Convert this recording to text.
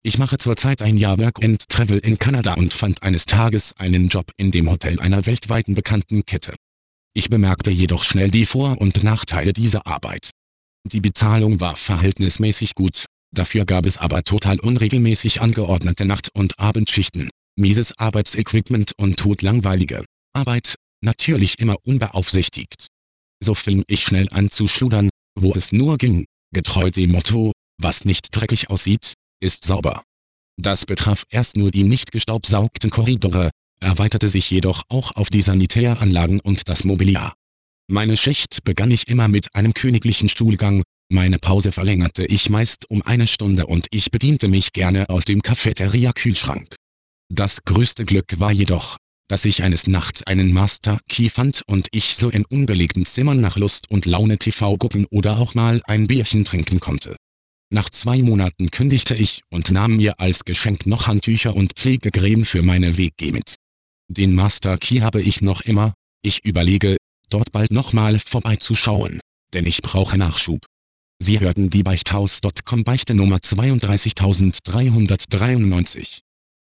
Ich mache zurzeit ein Jahr Work and Travel in Kanada und fand eines Tages einen Job in dem Hotel einer weltweiten bekannten Kette. Ich bemerkte jedoch schnell die Vor- und Nachteile dieser Arbeit. Die Bezahlung war verhältnismäßig gut, dafür gab es aber total unregelmäßig angeordnete Nacht- und Abendschichten, mieses Arbeitsequipment und totlangweilige Arbeit, natürlich immer unbeaufsichtigt. So fing ich schnell an zu schludern, wo es nur ging, getreu dem Motto, was nicht dreckig aussieht, ist sauber. Das betraf erst nur die nicht gestaubsaugten Korridore, erweiterte sich jedoch auch auf die Sanitäranlagen und das Mobiliar. Meine Schicht begann ich immer mit einem königlichen Stuhlgang, meine Pause verlängerte ich meist um 1 Stunde und ich bediente mich gerne aus dem Cafeteria-Kühlschrank. Das größte Glück war jedoch, dass ich eines Nachts einen Master Key fand und ich so in unbelegten Zimmern nach Lust und Laune TV gucken oder auch mal ein Bierchen trinken konnte. Nach 2 Monaten kündigte ich und nahm mir als Geschenk noch Handtücher und Pflegecreme für meine WG mit. Den Master Key habe ich noch immer, ich überlege, dort bald nochmal vorbeizuschauen, denn ich brauche Nachschub. Sie hörten die Beichthaus.com Beichte Nummer 32393.